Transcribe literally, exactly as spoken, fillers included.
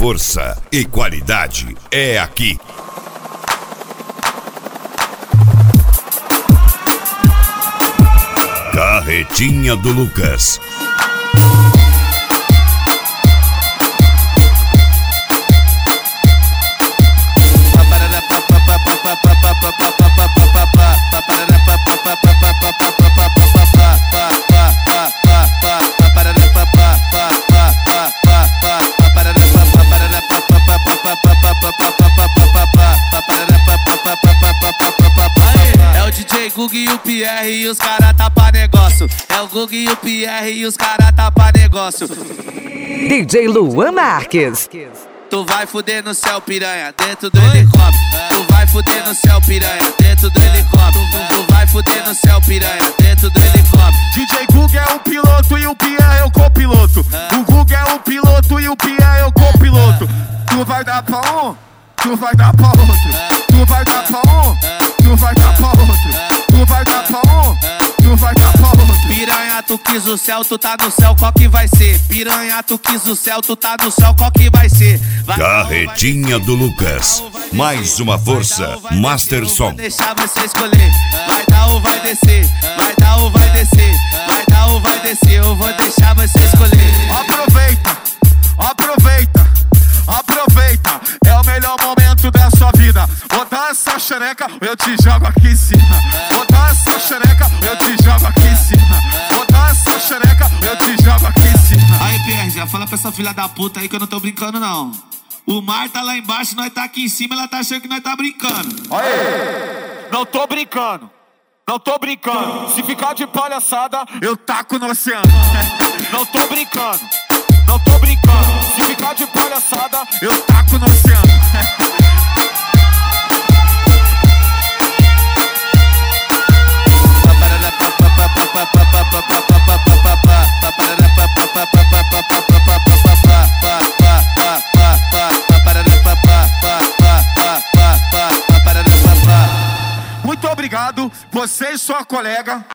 força e qualidade é aqui. Carretinha do Lucas. É o D J Gug e o Pierre e os cara tá pra negócio. É o Gug e o Pierre e os cara tá pra negócio. D J Luan Marques. Tu vai fuder no céu, piranha, dentro do helicóptero. Tu vai fuder no céu, piranha, dentro do helicóptero. Tu vai fuder no céu, piranha, dentro do helicóptero. D J Gug é o piloto e o Pierre é o copiloto. O Gug é o piloto e o Pierre é o copiloto. Tu vai dar pra um, tu vai dar pra outro. Tu vai dar pra um, tu vai dar pra outro. Tu vai dar pra um, tu vai dar pra outro. Piranha, tu quis o céu, tu tá no céu, qual que vai ser? Piranha, tu quis o céu, tu tá no céu, qual que vai ser? Vai Carretinha do Lucas. Mais uma força, Master Som. Vou deixar você escolher. Vai dar ou vai descer? Vai dar ou vai descer? Vai dar ou vai descer? Eu vou deixar você escolher. Aproveita, aproveita, aproveita. É o melhor momento da sua vida. Botar essa xereca, eu te jogo aqui em cima. Botar essa xereca, eu te jogo aqui em cima. Botar essa xereca, eu te jogo aqui em cima. Aí, Pierre, já fala pra essa filha da puta aí que eu não tô brincando, não. O mar tá lá embaixo, nós tá aqui em cima, ela tá achando que nós tá brincando. Aê! Não tô brincando, não tô brincando. Se ficar de palhaçada, eu taco no oceano. Não tô brincando, não tô brincando. Se ficar de palhaçada, eu taco no oceano. Muito obrigado, você e sua colega.